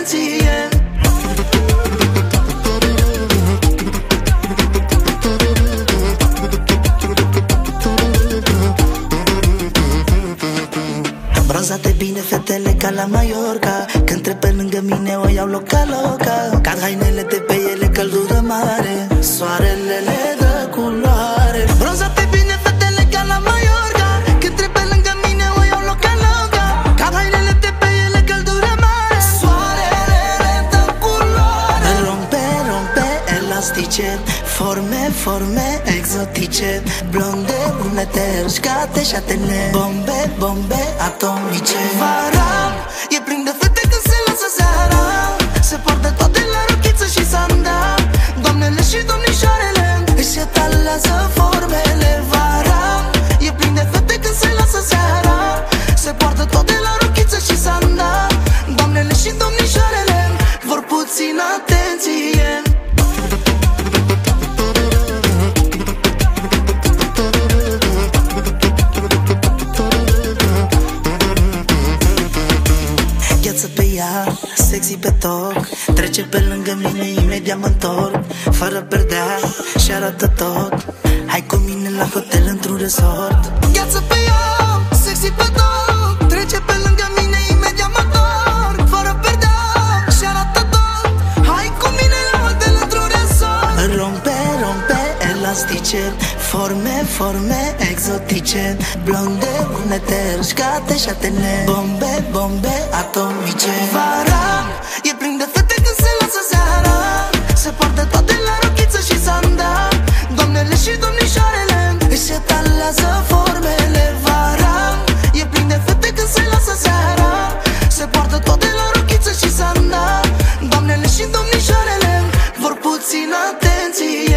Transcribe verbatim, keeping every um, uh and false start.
atenție. Bronzate bine fetele ca la Mallorca, când trec pe lângă mine o iau loca loca. Cad hainele de pe ele căldură mare, soarele le dă culoare. Bronzate bine fetele ca la Mallorca, când trec pe lângă mine o iau loca loca. Cad hainele de pe ele căldură mare, soarele le dă culoare. Rompe, rompe elastice, forme, forme exotice, blonde, brunete, uscate și atene, bombe, bombe atomice. Vara e plin de fete când se lasă seara, se poartă toate la rochiță și sandal. Doamnele și domnișoarele își etalează formele. Vara e plin de fete când se lasă seara, se poartă toate la rochiță și sandal. Doamnele și domnișoarele vor puțin atenție. Pe ea, sexy pe toc, trece pe lângă mine, imediat mă întorc, fără perdea și arată tot. Hai cu mine la hotel într-un resort. Gheață pe ea, sexy pe toc, trece pe lângă mine, imediat mă întorc, fără perdea și arată tot. Hai cu mine la hotel într-un resort. Rompe, rompe elastice, forme, forme exotice, blonde, brunete, uscate și atene, bombe, bombe atomice. Vara e plin de fete când se lasă seara, se poartă toate la rochiță și sandal. Doamnele și domnișoarele își etalează formele. Vara e plin de fete când se lasă seara, se poartă toate la rochiță și sandal. Doamnele și domnișoarele vor puțin atenție.